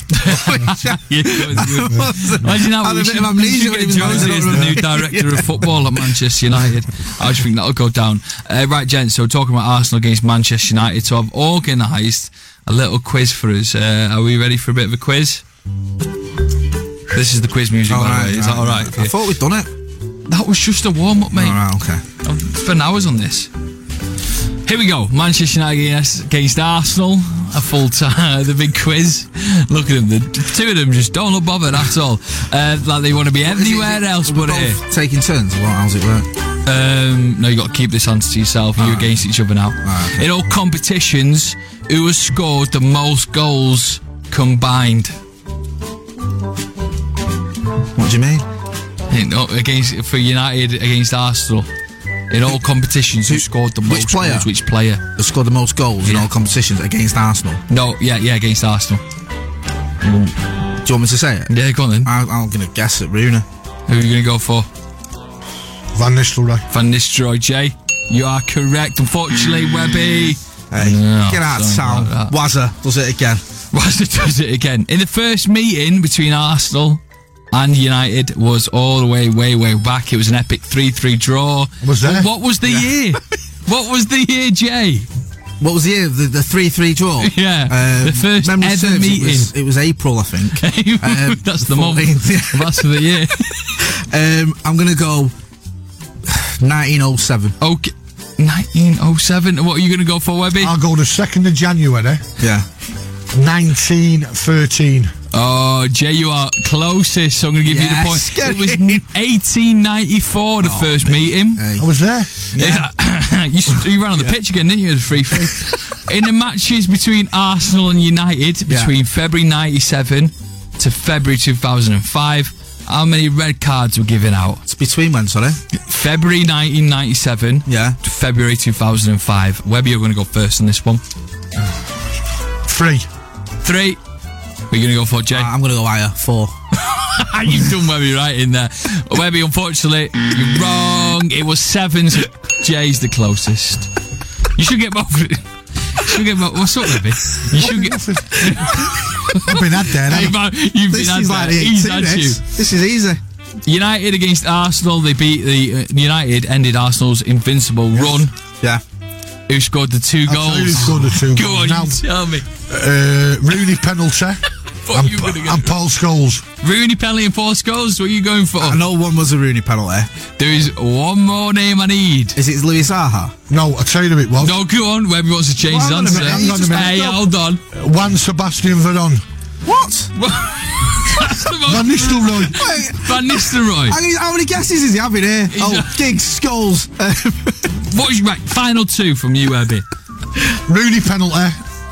S5: Imagine that. We should get Jose as the new director of football at Manchester United. I just think that'll go down. Right, gents, so talking about Arsenal against Manchester United, so I've organised a little quiz for us. Are we ready for a bit of a quiz? This is the quiz music, by the way. Is that alright?
S6: I thought we'd done it.
S5: That was just a warm-up, mate.
S6: Alright, okay.
S5: I've spent hours on this. Here we go. Manchester United against Arsenal. A full time, the big quiz. Look at them. The two of them just don't look bothered at all. Like they want to be anywhere else but here.
S6: Taking turns? How's it work?
S5: No, you got to keep this answer to yourself. You're against each other now. Okay. In all competitions, who has scored the most goals combined?
S6: What do you mean?
S5: For United against Arsenal. In all competitions, who scored the most goals? Which player?
S6: Who scored the most goals in all competitions against Arsenal?
S5: No, yeah, against Arsenal.
S6: Do you want me to say it?
S5: Yeah, go on then.
S6: I'm going to guess at Rooney.
S5: Who are you going to go for?
S7: Van Nistelrooy.
S5: Van Nistelrooy, Jay. You are correct. Unfortunately, Webby.
S6: Hey, get out of town. Wazza does it again.
S5: Wazza does it again. In the first meeting between Arsenal and United was all the way back. It was an epic 3-3 draw.
S7: Was that?
S5: What was the year? What was the year, Jay?
S6: What was the year? The 3-3 draw?
S5: Yeah. The first ever meeting.
S6: It was April, I think.
S5: That's the month. That's the year.
S6: I'm going to go 1907.
S5: Okay. 1907. What are you going to go for, Webby?
S7: I'll go the 2nd of January.
S6: Yeah.
S7: 1913.
S5: Oh, Jay, you are closest, so I'm going to give you the point. It was 1894, the first meeting.
S7: Hey. I was there.
S5: Yeah. you ran on the pitch again, didn't you? It was 3-3. In the matches between Arsenal and United, between February 97 to February 2005, how many red cards were given out?
S6: It's between when, sorry?
S5: February 1997 to February 2005. Webby, you're going to go first on this one.
S7: 3.
S5: What are you going to go for, Jay?
S6: I'm going to go higher. 4.
S5: You've done Webby right in there. Webby, unfortunately, you're wrong. It was 7. So Jay's the closest. You should get both. What's up, Webby? You should get.
S7: I've been had there.
S5: You've been had there. He's had you.
S6: This is easy.
S5: United against Arsenal. They beat United. Ended Arsenal's invincible run.
S6: Yeah.
S5: Who scored the 2 goals?
S7: Who scored the 2
S5: Go
S7: goals?
S5: on, you tell me.
S7: Rooney penalty. and Paul Scholes.
S5: Rooney penalty and Paul Scholes. What are you going for?
S6: I know one was a Rooney penalty.
S5: There is one more name I need.
S6: Is it Louis Zaha?
S7: No, I'll tell you who it was.
S5: No, go on. Whoever wants to change his answer.
S7: Hang on a minute.
S5: Hey, hold on.
S7: Juan Sebastian Veron.
S6: What?
S7: Van Nistelrooy.
S5: Van Nistelrooy.
S6: How many guesses is he having here? Giggs, Scholes.
S5: Right, final 2 from you, Webby.
S7: Rooney penalty.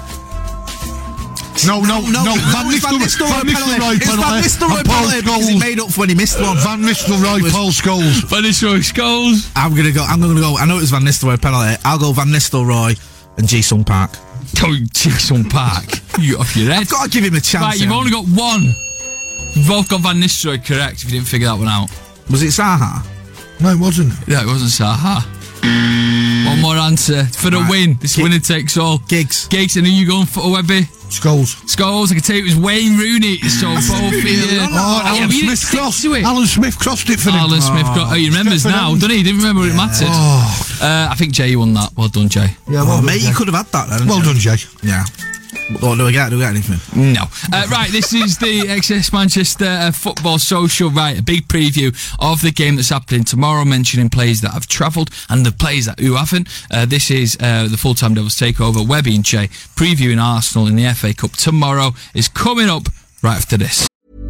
S7: No. Van Nistelrooy penalty.
S6: It's Van Nistelrooy penalty because he made up for when he missed one.
S7: Van Nistelrooy, Paul Scholes.
S5: Van Nistelrooy, Scholes.
S6: I'm gonna go. I know it was Van Nistelrooy penalty. I'll go Van Nistelrooy and Ji-Sung Park.
S5: Oh, Ji-Sung Park. You off your head.
S6: I've got to give him a chance.
S5: Right, you've only got 1. You've both got Van Nistelrooy correct if you didn't figure that one out.
S6: Was it Zaha?
S7: No, it wasn't.
S5: Yeah, it wasn't Zaha. One more answer for the win. This winner takes all.
S6: Giggs.
S5: Giggs, and who you going for, Webby?
S7: Scholes.
S5: I can tell you it was Wayne Rooney. So both of you.
S7: Alan Smith crossed. Alan Smith crossed it for him.
S5: Alan Smith crossed. Oh, he remembers now, doesn't he? He didn't remember it mattered. I think Jay won that. Well done, Jay.
S6: Yeah, well, mate, you could have had that then.
S7: Well done, Jay.
S6: Yeah. What do we get? Do we get anything?
S5: No. Right, this is the XS Manchester Football Social. Right, a big preview of the game that's happening tomorrow, mentioning players that have travelled and the players who haven't. This is the Full-Time Devils takeover. Webby and Jay previewing Arsenal in the FA Cup tomorrow is coming up right after this.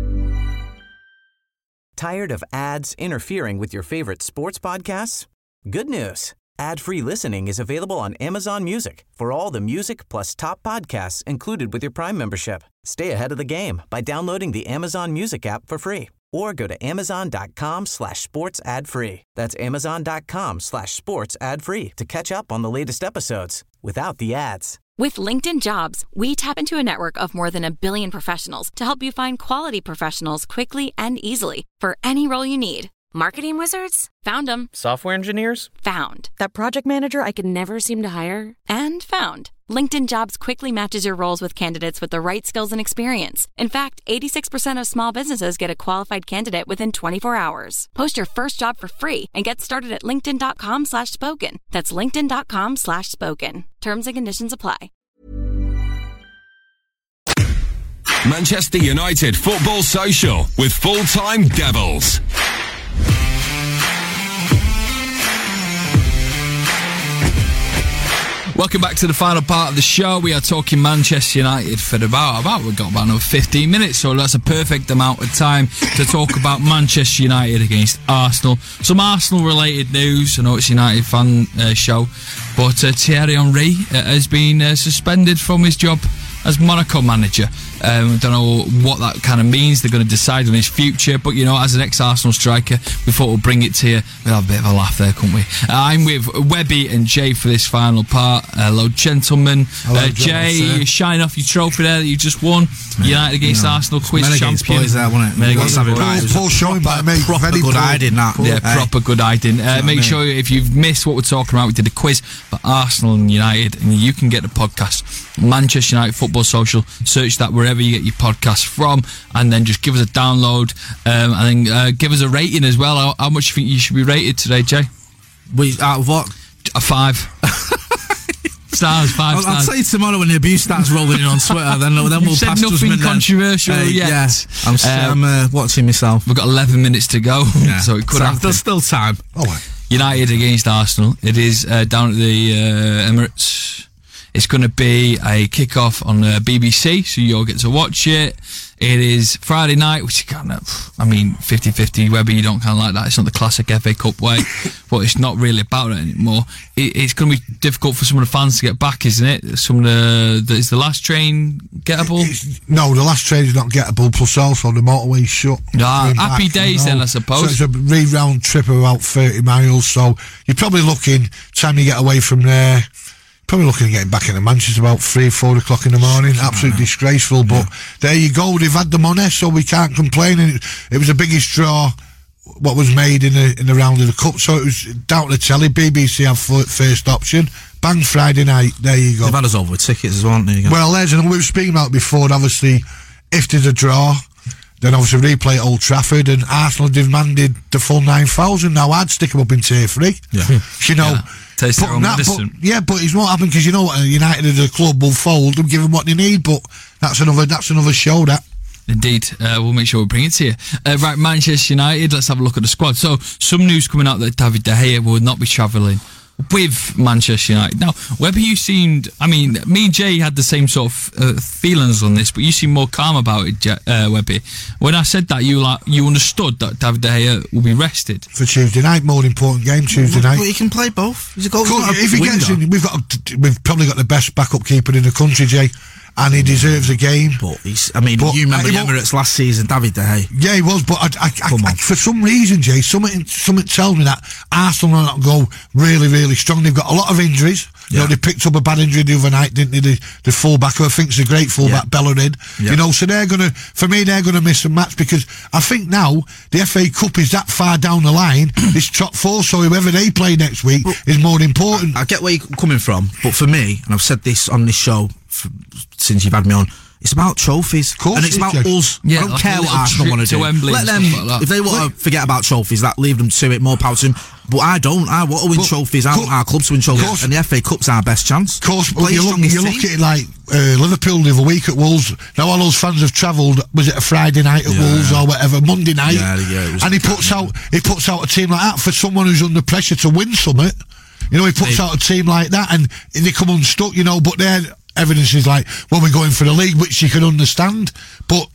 S1: Tired of ads interfering with your favorite sports podcasts? Good news. Ad-free listening is available on Amazon Music for all the music plus top podcasts included with your Prime membership. Stay ahead of the game by downloading the Amazon Music app for free or go to amazon.com/sports ad free. That's amazon.com/sports ad free to catch up on the latest episodes without the ads.
S2: With LinkedIn Jobs, we tap into a network of more than 1 billion professionals to help you find quality professionals quickly and easily for any role you need. Marketing wizards? Found them.
S9: Software engineers?
S2: Found. That project manager I could never seem to hire? And found. LinkedIn Jobs quickly matches your roles with candidates with the right skills and experience. In fact, 86% of small businesses get a qualified candidate within 24 hours. Post your first job for free and get started at linkedin.com/spoken. That's linkedin.com/spoken. Terms and conditions apply.
S4: Manchester United Football Social with Full-Time Devils.
S5: Welcome back to the final part of the show. We are talking Manchester United for we've got about another 15 minutes, so that's a perfect amount of time to talk about Manchester United against Arsenal. Some Arsenal-related news. I know it's a United fan show, but Thierry Henry has been suspended from his job as Monaco manager. I don't know what that kind of means. They're going to decide on his future, but you know, as an ex-Arsenal striker, we thought we'll bring it to you. We'll have a bit of a laugh there, couldn't we? I'm with Webby and Jay for this final part. Hello, gentlemen.
S7: Hello,
S5: Jay, you're shining off your trophy there that you just won. United against Arsenal quiz champion.
S6: Boys there, wasn't it?
S7: Paul showing back, mate.
S6: Proper good hiding, that.
S5: Yeah, proper good hiding. Make sure if you've missed what we're talking about, we did a quiz for Arsenal and United, and you can get the podcast Manchester United Football Social. Search that wherever you get your podcasts from, and then just give us a download, and then give us a rating as well. How much do you think you should be rated today, Jay?
S6: Out of what?
S5: A 5. Stars, 5 stars.
S6: I'll say tomorrow when the abuse starts rolling in on Twitter, then we'll pass judgment.
S5: Nothing controversial yet.
S6: Yeah, I'm watching myself.
S5: We've got 11 minutes to go, so it could happen.
S6: There's still time.
S5: United against Arsenal. It is down at the Emirates. It's going to be a kick-off on BBC, so you'll get to watch it. It is Friday night, which is kind of, 50-50, Webby, you don't kind of like that. It's not the classic FA Cup way, but it's not really about it anymore. It's going to be difficult for some of the fans to get back, isn't it? Is the last train gettable?
S7: No, the last train is not gettable, plus also the motorway's shut.
S5: Happy days then, I suppose.
S7: So it's a re-round trip of about 30 miles, so you're probably looking, time you get away from there, probably looking at getting back into Manchester about 3-4 o'clock in the morning. Absolutely disgraceful, but there you go. They've had the money, so we can't complain. And it was the biggest draw what was made in the round of the cup, so it was down to the telly. BBC have first option. Bang, Friday night. There you go.
S6: They've had us over with tickets as well, haven't they?
S7: Well, there's, and we were speaking about before. Obviously, if there's a draw, then obviously replay at Old Trafford, and Arsenal demanded the full 9,000. Now I'd stick them up in tier 3.
S6: Yeah.
S7: You know.
S5: Yeah. Taste their own medicine.
S7: But it's not happening, because you know what, United as a club will fold and give them what they need, but that's another show, that.
S5: Indeed, we'll make sure we bring it to you. Right, Manchester United, let's have a look at the squad. So, some news coming out that David De Gea will not be travelling with Manchester United. Now, Webber, you seemed, me and Jay had the same sort of feelings on this, but you seem more calm about it, Webber. When I said that, you understood that David De Gea will be rested
S7: for Tuesday night. More important game Tuesday night.
S6: But he can play both. He's a goal.
S7: If he gets in, we've probably got the best backup keeper in the country, Jay. And he deserves a game.
S6: But you remember the Emirates last season, David De Gea.
S7: Yeah, he was, but I for some reason, Jay, something tells me that Arsenal will not go really, really strong. They've got a lot of injuries. You know, they picked up a bad injury the other night, didn't they? The fullback, who I think's a great fullback, Bellerin. You know, so they're gonna miss a match, because I think now the FA Cup is that far down the line. It's top 4, so whoever they play next week is more important.
S6: I get where you're coming from, but for me, and I've said this on this show since you've had me on, it's about trophies, and it's about us. I don't care what Arsenal want to do. Let them, if they want to forget about trophies, that leave them to it, more power to them. But I don't. I want to win trophies. I want our clubs to win trophies, and the FA Cup's our best chance.
S7: Of course, you look at it like Liverpool the other week at Wolves. Now all those fans have travelled. Was it a Friday night at Wolves or whatever, Monday night? And he puts out a team like that for someone who's under pressure to win something. You know, he puts out a team like that, and they come unstuck. You know, but they're. Evidence is like, well, we're going for the league, which you can understand, but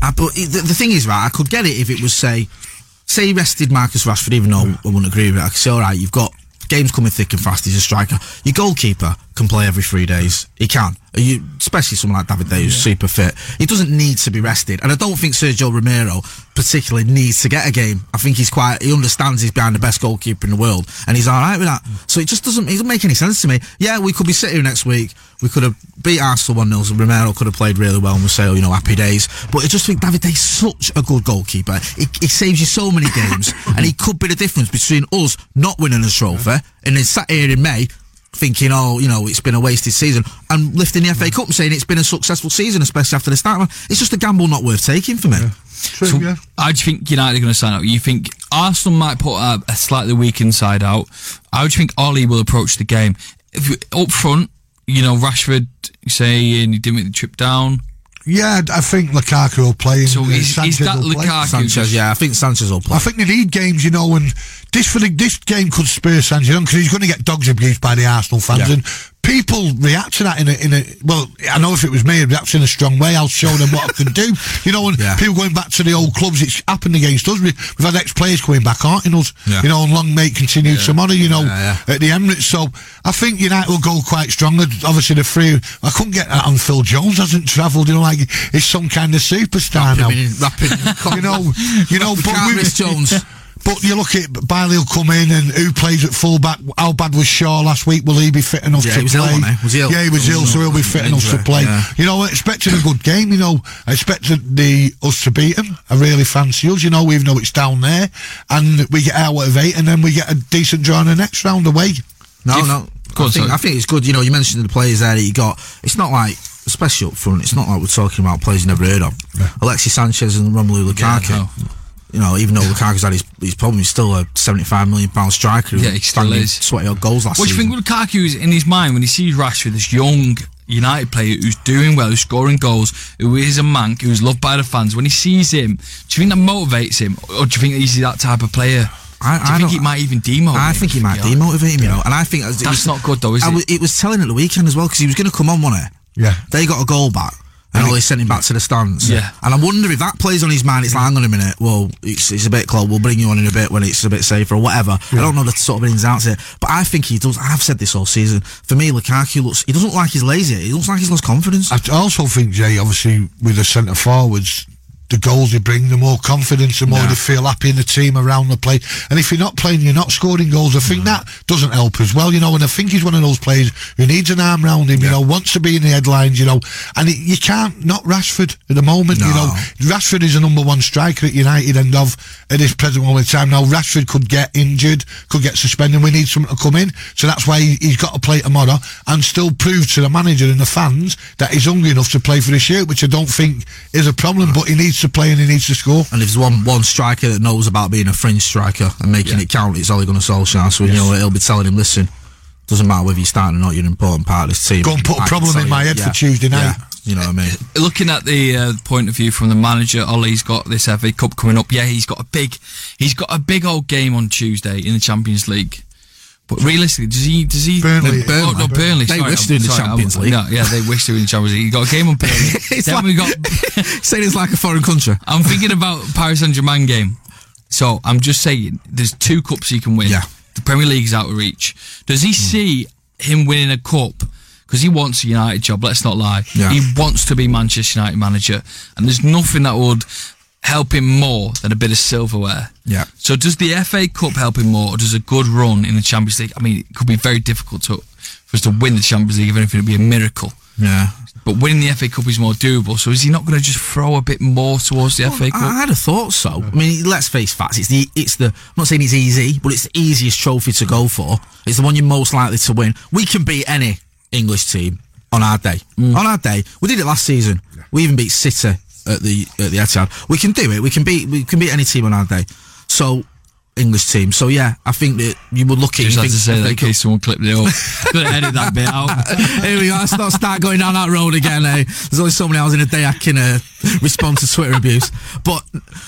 S6: the thing is, right, I could get it if it was, say he rested Marcus Rashford, even though I wouldn't agree with it. I could say, alright, you've got games coming thick and fast, he's a striker. Your goalkeeper can play every 3 days. He can. Especially someone like David Day, who's super fit. He doesn't need to be rested. And I don't think Sergio Romero particularly needs to get a game. I think he understands he's behind the best goalkeeper in the world, and he's alright with that. So it doesn't make any sense to me. Yeah, we could be sitting here next week, we could have beat Arsenal 1-0, so Romero could have played really well, and we'll say, happy days. But I just think David Day's such a good goalkeeper. He saves you so many games, and he could be the difference between us not winning a trophy, and then sat here in May, thinking, it's been a wasted season, and lifting the FA Cup and saying it's been a successful season, especially after the start. It's just a gamble not worth taking for me.
S5: True, how do you think United are going to sign out? You think Arsenal might put a slightly weakened side out? How do you think Ollie will approach the game? Up front, Rashford saying he didn't make the trip down.
S7: Yeah, I think Lukaku will play.
S5: So is that Lukaku?
S6: Sanchez, I think Sanchez will play.
S7: I think they need games, and this game could spur Sanchez on, because he's going to get dogs abused by the Arsenal fans, and people react to that in a well, I know if it was me, I'd react in a strong way. I'll show them what I can do. And people going back to the old clubs, it's happened against us. We've had ex-players coming back, aren't us? And Longmate continued some honour, at the Emirates. So I think United will go quite strong. Obviously the three, I couldn't get that on Phil Jones, hasn't travelled, like he's some kind of superstar now.
S6: But Jones.
S7: But you look at Bailey will come in, and who plays at fullback? How bad was Shaw last week? Will he be fit enough to play?
S6: Was he ill?
S7: Yeah, he was ill, so he'll be fit enough to play. Yeah. Expecting a good game. I expected us to beat them. I really fancy us. Even though it's down there, and we get out of 8, and then we get a decent draw in the next round away.
S6: I think it's good. You mentioned the players there that you got. It's not like, especially up front, it's not like we're talking about players you never heard of. Yeah. Alexis Sanchez and Romelu Lukaku. Even though Lukaku's had his problem, he's still a £75 million striker.
S5: Yeah, he still is.
S6: Sweaty old goals last season.
S5: What do you think Lukaku's in his mind when he sees Rashford, this young United player who's doing well, who's scoring goals, who is a mank, who's loved by the fans? When he sees him, do you think that motivates him, or do you think that he's that type of player? I think he might even demotivate him.
S6: I think he might demotivate him, and I think
S5: that's not good though, is it?
S6: It was telling at the weekend as well, because he was going to come on, wasn't it?
S7: Yeah.
S6: They got a goal back. And Ollie sent him back to the stands.
S5: Yeah.
S6: And I wonder if that plays on his mind. It's like, hang on a minute, well, it's a bit close, we'll bring you on in a bit when it's a bit safer or whatever. Yeah. I don't know the sort of ins and outs of it, but I think he does. I've said this all season. For me, Lukaku he doesn't look like he's lazy. He looks like he's lost confidence.
S7: I also think, Jay, obviously, with the centre forwards, the goals they bring, the more confidence, the more they feel happy in the team around the play. And if you're not playing, you're not scoring goals. I think that doesn't help as well, and I think he's one of those players who needs an arm round him, wants to be in the headlines, and you can't not Rashford at the moment, Rashford is a number one striker at United, and at this present moment in time. Now Rashford could get injured, could get suspended. We need someone to come in, so that's why he's got to play tomorrow and still prove to the manager and the fans that he's hungry enough to play for this year, which I don't think is a problem, but he needs to play and he needs to score.
S6: And if there's one striker that knows about being a fringe striker and making it count, it's Ole Gunnar Solskjaer. So he'll be telling him, listen, doesn't matter whether you're starting or not, you're an important part of this team.
S7: Go and put a problem in my head for Tuesday night.
S6: You know what I mean?
S5: Looking at the point of view from the manager, Ollie's got this FA Cup coming up. Yeah, he's got a big old game on Tuesday in the Champions League. But realistically, does he?
S7: Burnley.
S5: Burnley.
S6: They wish to in the Champions League.
S5: They wish to in the Champions League. You got a game on Burnley. We got
S6: saying it's like a foreign country.
S5: I'm thinking about Paris Saint-Germain game. So I'm just saying, there's 2 cups he can win.
S6: Yeah.
S5: The Premier League's out of reach. Does he see him winning a cup? Because he wants a United job. Let's not lie.
S6: Yeah.
S5: He wants to be Manchester United manager, and there's nothing that would help him more than a bit of silverware.
S6: Yeah.
S5: So does the FA Cup help him more, or does a good run in the Champions League? I mean, it could be very difficult for us to win the Champions League, if anything, it'd be a miracle.
S6: Yeah.
S5: But winning the FA Cup is more doable, so is he not going to just throw a bit more towards the FA Cup?
S6: I'd have thought so. I mean, let's face facts. It's the. I'm not saying it's easy, but it's the easiest trophy to go for. It's the one you're most likely to win. We can beat any English team on our day. On our day, we did it last season. We even beat City at the Etihad. We can do it. We can beat any team on our day. So. English team. So yeah, I think that you would look at.
S5: Just had to say that in case someone clipped it up. Edit that bit out.
S6: Here we go. Let's not start going down that road again. There's only so many hours in a day I can respond to Twitter abuse. But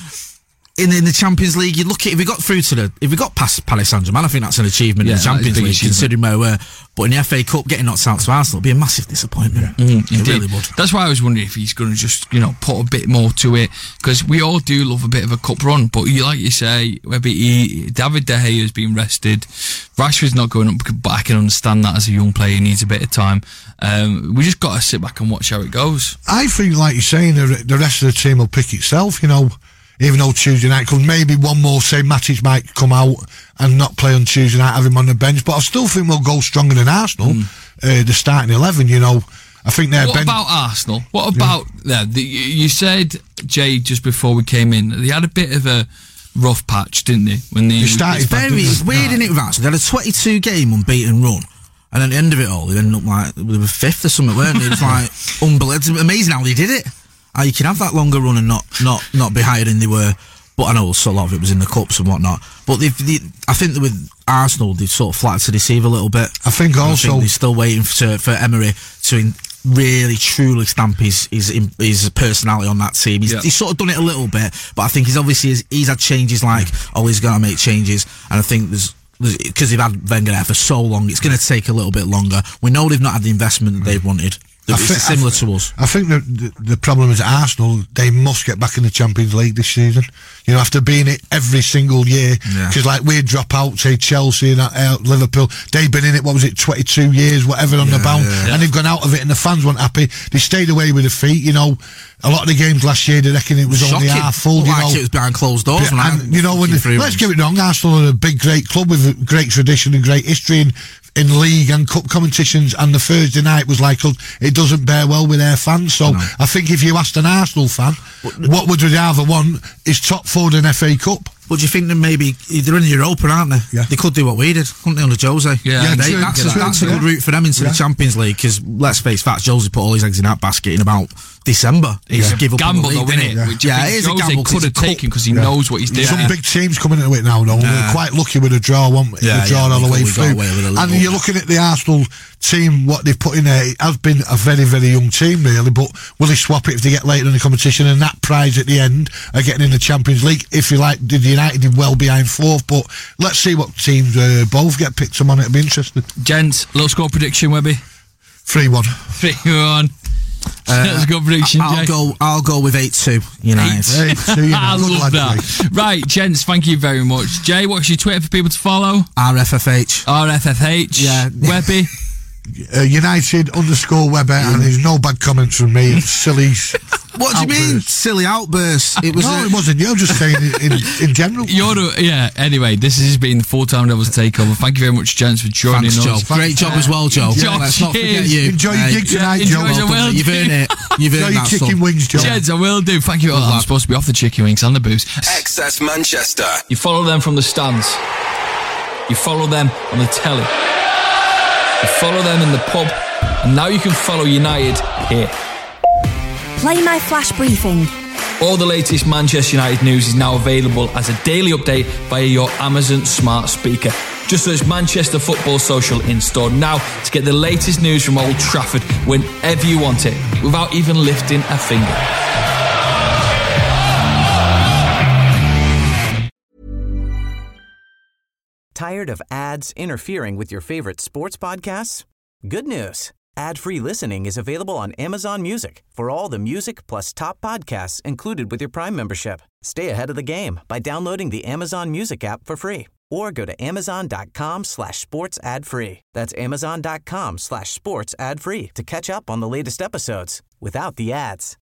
S6: in the Champions League, you look at if we got past Paris Saint-Germain, I think that's an achievement in the Champions League, considering where we were. But in the FA Cup, getting knocked out to Arsenal would be a massive disappointment. It really would.
S5: That's why I was wondering if he's going to just, put a bit more to it, because we all do love a bit of a cup run. But like you say, maybe David De Gea has been rested. Rashford's not going up, but I can understand that as a young player, he needs a bit of time. We just got to sit back and watch how it goes.
S7: I think, like you're saying, the rest of the team will pick itself. Even though Tuesday night comes, maybe one more, say Matic might come out and not play on Tuesday night, have him on the bench. But I still think we'll go stronger than Arsenal, the starting 11, I think they're...
S5: What about Arsenal? What about... you said, Jay, just before we came in, they had a bit of a rough patch, didn't they? When they
S6: started... It's weird, isn't it, with Arsenal? They had a 22-game unbeaten run. And at the end of it all, they ended up like... They were fifth or something, weren't they? It was like... Unbelievable. Amazing how they did it. You can have that longer run and not be higher than they were, but I know a lot of it was in the cups and whatnot. But I think that with Arsenal, they've sort of flattered to deceive a little bit.
S7: I think also
S6: they're still waiting for Emery to really truly stamp his personality on that team. He's sort of done it a little bit, but I think he's had changes like he's going to make changes, and I think there's because they've had Wenger there for so long, it's going to take a little bit longer. We know they've not had the investment that they've wanted. It's similar to us.
S7: I think the problem is Arsenal, they must get back in the Champions League this season. After being it every single year. Because like we drop out, say Chelsea and Liverpool, they've been in it, 22 years, whatever on the bound. And they've gone out of it and the fans weren't happy. They stayed away with their feet, A lot of the games last year, they reckon it was only half full.
S6: It was behind closed doors.
S7: Let's give it wrong. Arsenal are a big, great club with a great tradition and great history in league and cup competitions, and the Thursday night was like us. It doesn't bear well with their fans. So I think if you asked an Arsenal fan, what would they rather want is top four than FA Cup.
S6: But do you think that maybe they're in Europa, aren't they? Yeah. They could do what we did, couldn't they, under Jose? That's a good route for them into the Champions League, because let's face facts, Jose put all his eggs in that basket in about December. He's give up
S5: gamble,
S6: on the league,
S5: though,
S6: it is a gamble.
S5: Could have taken because he knows what he's doing.
S7: Some big teams coming into it now, though. We're quite lucky with a draw, weren't we? The draw all the way through. And you're looking at the Arsenal team, what they've put in there, it has been a very, very young team, really, but will they swap it if they get later in the competition, and that prize at the end of getting in the Champions League? If you like, did United did well behind fourth, but let's see what teams both get picked on. It'll be interesting.
S5: Gents, little score prediction, Webby?
S7: 3-1.
S5: 3-1. Let's go prediction,
S6: I'll go with 8-2 United.
S7: 8-2
S5: I love that. Right, gents, thank you very much. Jay, what's your Twitter for people to follow?
S6: RFFH.
S5: Yeah. Webby?
S7: United_Webber, and there's no bad comments from me. It's silly.
S6: What do you mean, silly outbursts?
S7: It wasn't you. I'm just saying in general.
S5: Anyway, this has been the Full-Time Devils Takeover. Thank you very much, gents, for joining us.
S6: Joe. Great job as well, Joe. Let's not forget you.
S7: Enjoy your gig tonight, Joe.
S6: You've earned it. You've earned
S7: your chicken wings, Joe.
S5: Gents, I will do. Thank you. I'm supposed to be off the chicken wings and the booze.
S4: Excess Manchester.
S5: You follow them from the stands. You follow them on the telly. You follow them in the pub, and now you can follow United here.
S9: Play my flash briefing.
S5: All the latest Manchester United news is now available as a daily update via your Amazon smart speaker. Just search Manchester Football Social in store now to get the latest news from Old Trafford whenever you want it, without even lifting a finger.
S1: Tired of ads interfering with your favorite sports podcasts? Good news. Ad-free listening is available on Amazon Music for all the music plus top podcasts included with your Prime membership. Stay ahead of the game by downloading the Amazon Music app for free or go to amazon.com/sports ad free. That's amazon.com/sports ad free to catch up on the latest episodes without the ads.